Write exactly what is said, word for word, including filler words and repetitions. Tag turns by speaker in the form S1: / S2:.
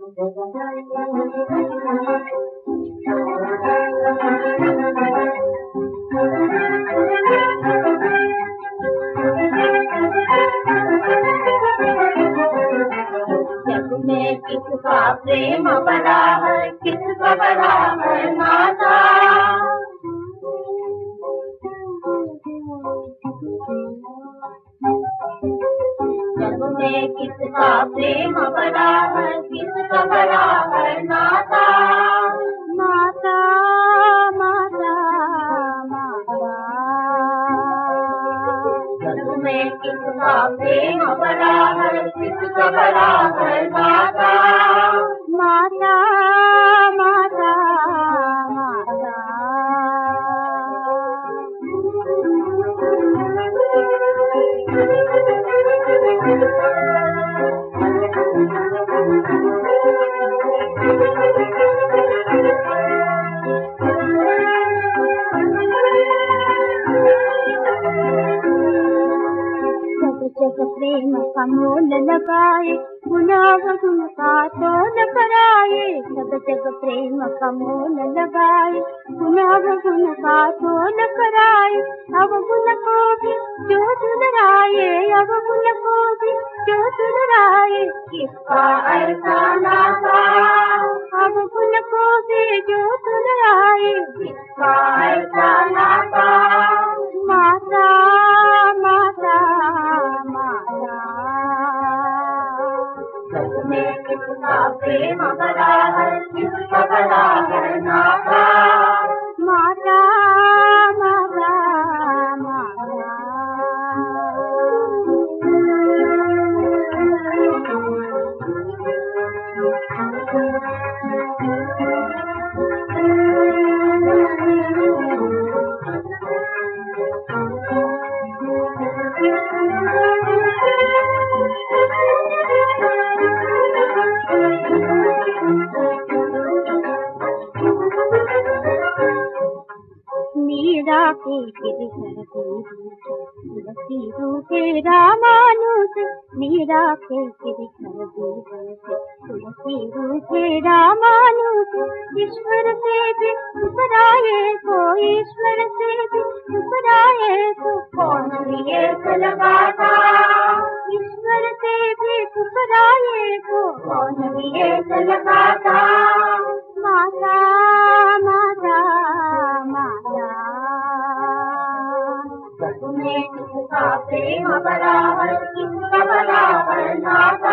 S1: जग में किसका प्रेम बड़ा है, किसका बड़ा है नाता। जग में किसका प्रेम बड़ा है, किसका बड़ा है नाता। माता माता माता। जग में किसका प्रेम बड़ा है, किसका बड़ा है नाता। माता माता माता। जग प्रेम का मोल लगाए, गुलाब गुन का तोल कराए। सब जग प्रेम का मोल लगाए, गुलाब गुन का तोल कराए। अब गुन को भी जो सुधराए, अब गुन को भी जो सुधराए। किसका ऐसा नाता, अब गुन को भी जो सुधराए। किसका ऐसा नाता। माता माता माता। जग में किसका प्रेम बड़ा है, किसका बड़ा है नाता। माता माता माता। मीरा के गिरधर तुलसी रूपे रामानुज। मीरा के गिरधर तुलसी रूपे रामानुज। ईश्वर से भी ठुकराए को, ईश्वर से भी ठुकराए को कौन ये लगाता। ईश्वर से भी ठुकराए को कौन ये लगाता। माता माता माता। जग में किसका प्रेम बड़ा है, किसका बड़ा है नाता।